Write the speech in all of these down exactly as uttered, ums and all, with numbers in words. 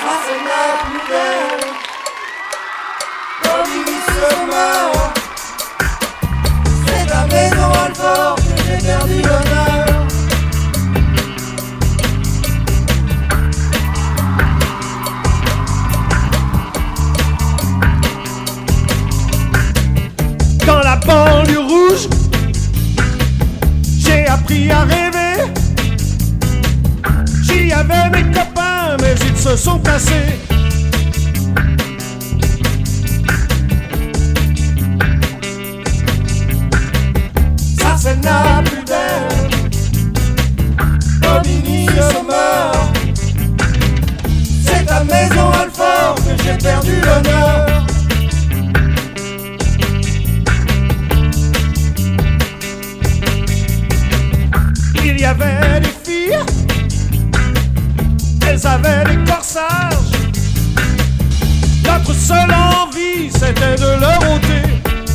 Ça c'est la plus belle. Bobigny se meurt. C'est ta maison Alfort que j'ai perdu l'honneur. Dans la banlieue rouge, j'ai appris à rêver. J'y avais mes copains, mais ils se sont tassés. Ça c'est la plus belle. Bobigny se meurt. C'est ta maison Alfort que j'ai perdu l'honneur. Il y avait des filles, elles avaient des corsages. Notre seule envie, c'était de leur ôter.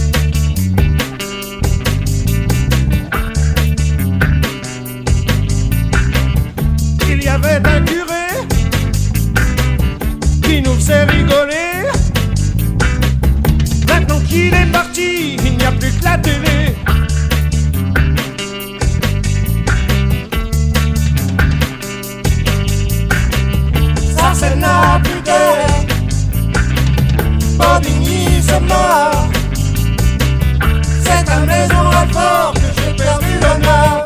Il y avait un curé qui nous faisait rigoler. Maintenant qu'il est parti, il n'y a plus que la télé. Ça c'est la plus belle. Bobigny se meurt. C'est ta maison Alfort que j'ai perdu l'honneur.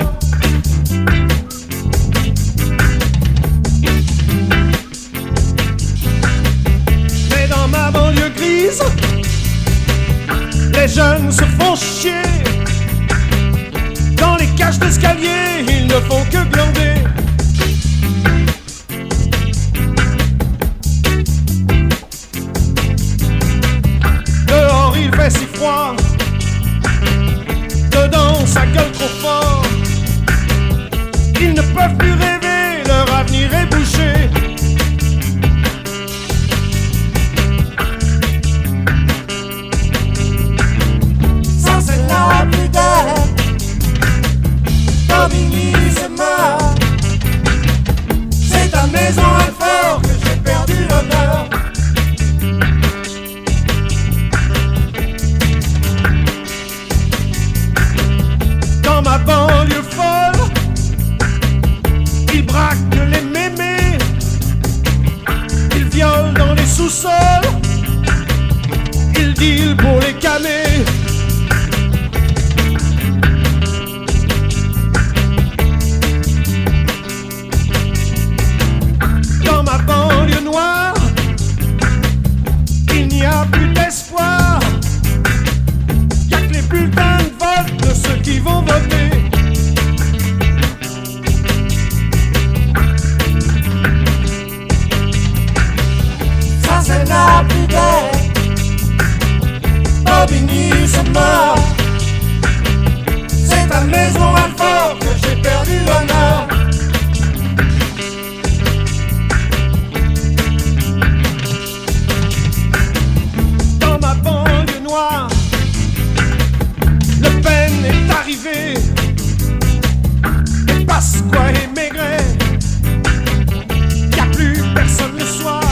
Mais dans ma banlieue grise, les jeunes se font chier. Dans les cages d'escalier, ils ne font que glander. Dehors il fait si froid, dedans ça gueule trop fort. Ils ne peuvent plus rêver, leur avenir est bouché. Ça c'est la plus belle. Bobigny se meurt. C'est ta maison Alfort que j'ai perdu l'honneur. Dans ma banlieue folle, ils braquent les mémés, ils violent dans les sous-sols, ils dealent pour les camés. Dans ma banlieue noire, il n'y a plus d'espoir. Y'a que les bulletins de vote de ceux qui vont voter. Ça c'est la plus belle. Bobigny se meurt. C'est ta maison Alfort que j'ai perdu l'honneur. Dans ma banlieue noire, Le Pen est arrivé. Et Pasqua et Maigret, y'a plus personne le soir.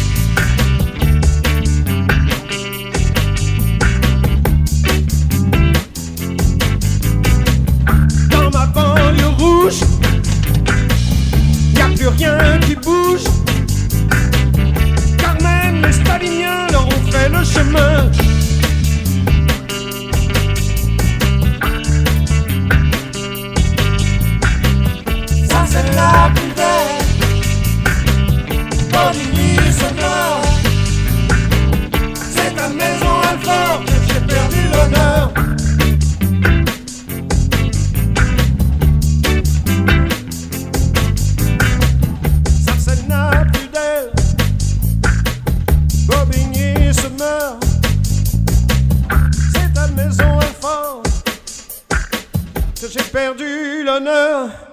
Dans ma banlieue rouge, y'a plus rien qui bouge. Car même les staliniens leur ont fait le chemin. Ça c'est la plus belle. Bobigny se meurt. C'est ta maison Alfort que j'ai perdu l'honneur. Ça c'est la plus belle. Bobigny se meurt. C'est ta maison Alfort que j'ai perdu l'honneur.